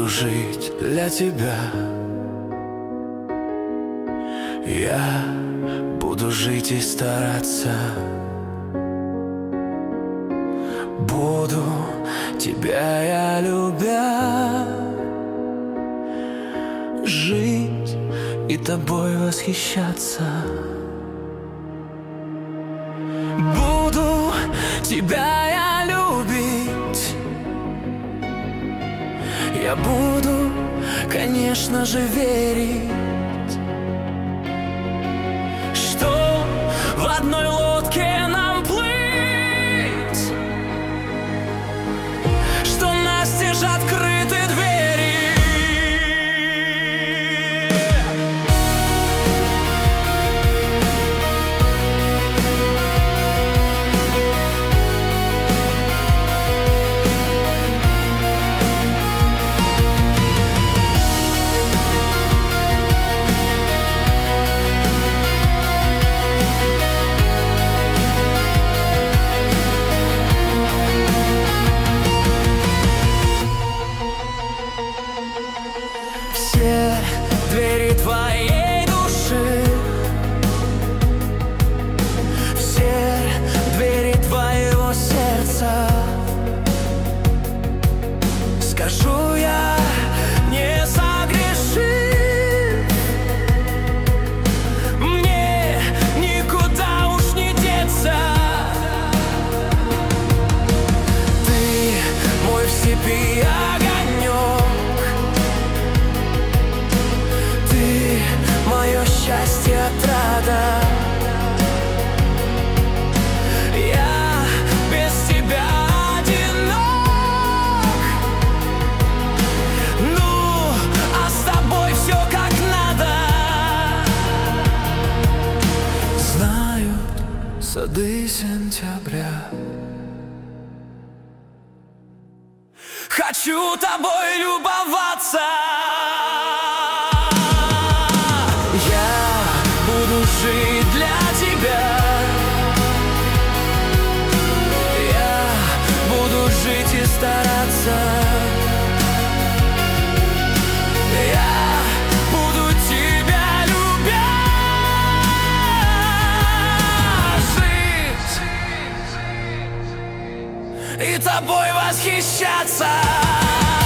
буду жить для тебя. Я буду жить и стараться. Буду тебя я любя, жить и тобой восхищаться. Буду тебя я любить. Я буду, конечно же, верить, что в одной лодке нам плыть, что настежь открыты двери. Все двери твоей души, все двери твоего сердца, скажу я, не согрешив, мне никуда уж не деться. Ты мой в степи огонек, мое счастье, отрада. Я без тебя одинок, ну, а с тобой все как надо. Знают сады сентября. Хочу тобой любоваться. Буду жить для тебя. Я буду жить и стараться. Я буду тебя любя, жить и тобой восхищаться.